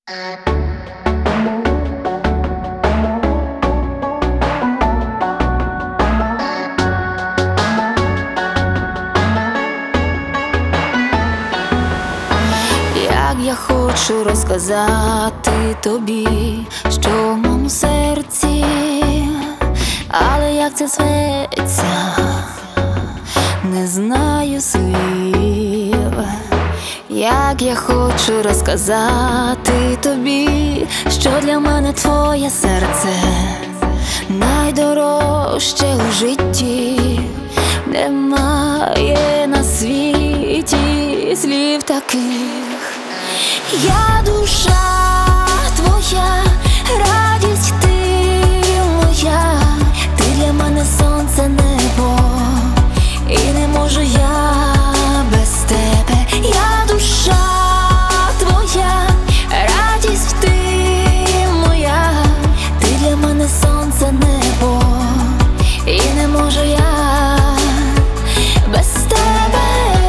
Як я хочу розказати тобі, що в моєму серці, але як це зветься, не знаю слів. Як я хочу розказати тобі, що для мене твоє серце найдорожче у житті. Немає на світі слів таких. Я душа твоя, радість ти моя, ти для мене сонце, небо, і не можу я без тебе. Я душа твоя, радість ти моя, ти для мене сонце, небо, і не можу я без тебе.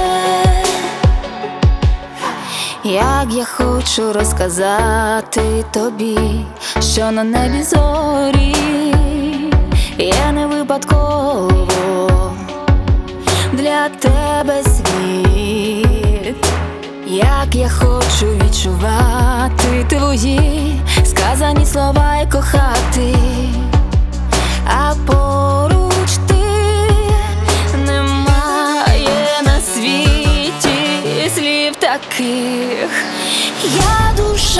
Як я хочу розказати тобі, що на небі зорі я не випадково для тебе світ. Як я хочу відчувати твої сказані слова і кохати, а поруч ти, немає на світі слів таких. Я душа